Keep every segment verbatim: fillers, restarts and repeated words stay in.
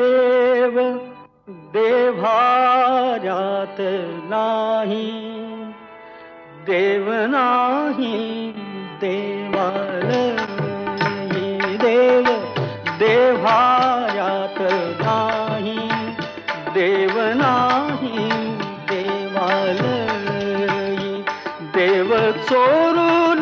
देव देव्हाऱ्यात नाही, देव नाही देवालयी, देव देव्हाऱ्यात नाही, देव नाही देवालयी, देव चोरून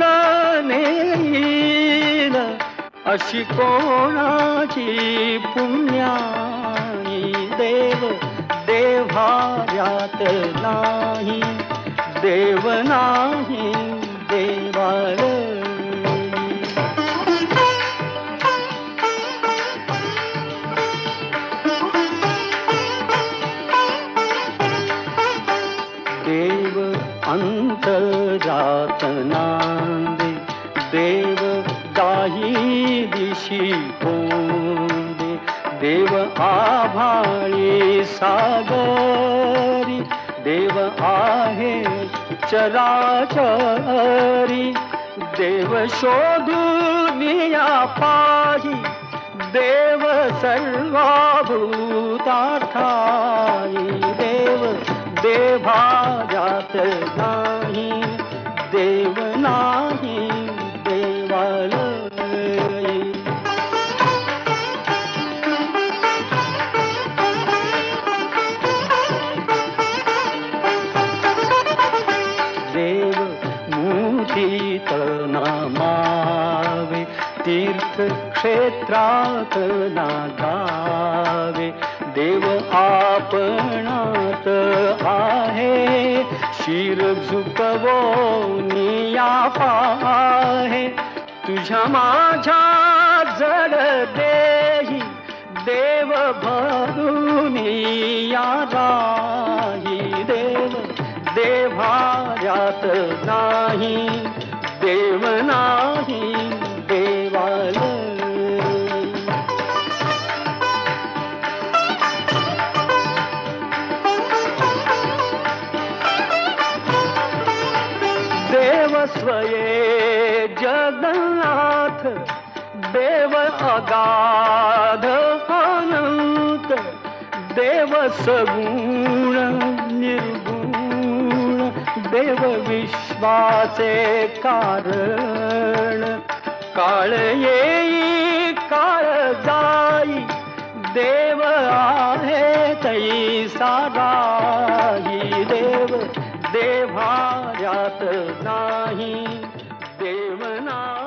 नेईल अशी कोणाची पुण्याई, देव देव्हाऱ्यात नाही, देव नाही देवालयी. देव अंतरात नांदे, देव काही दिशी कोंदे, देव आभाळी सागरी, देव आहे चराचरी, देव शोधून या पाही, देव सर्वभूतार्थाई, देव देव्हाऱ्यात नाही, देव नाही देवालयी. देव मूर्तीत नामावे, तीर्थक्षेत्रात नागावे, देव आपणात आहे, शिर झुकवून या पाहे, तुझ्या माझ्या जड देही, देव भरून या राही, देव देव्हाऱ्यात नाही, देव नाही देवालयी. देव स्वये जगन्नाथ, देव अगाध अनंत, देव सगुण निर्गुण, देव विश्वाचे कारण, काळ येई काळ जाई, देव आहे तैसा राही, देव देव्हाऱ्यात नाही, देव नाही.